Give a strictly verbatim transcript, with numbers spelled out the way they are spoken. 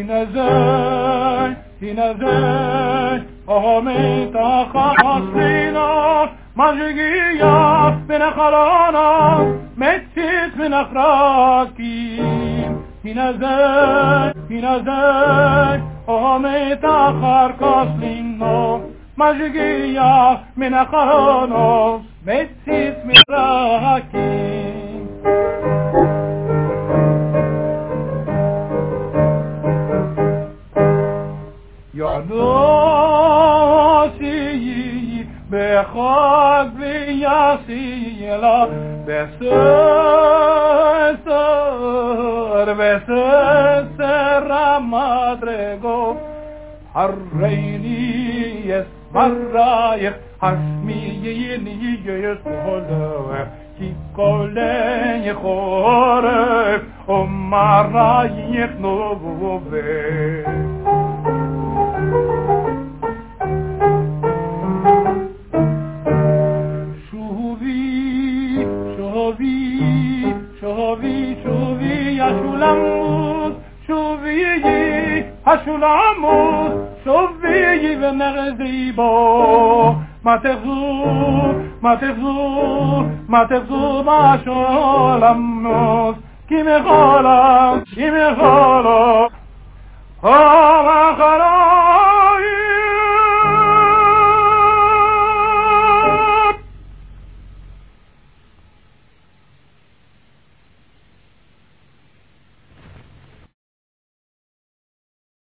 Hinazay, hinazay, ahmet achasina, majgiya min achalana, metzit min achrakim. Hinazay, hinazay, ahmet acharkaslino, majgiya min achalana, metzit min achrakim. Yanosi bechag v'yasila beseser beseser ramadrego harreini es marayich hashmiyini yes holeh ki kolen yechoref umarayich novove. Shovi, shovi, השולמות, שובי השולמות, שובי ונרזי בו, מה תחזו, מה תחזו, מה תחזו בשולמות, כי מחולה, כי מחולה,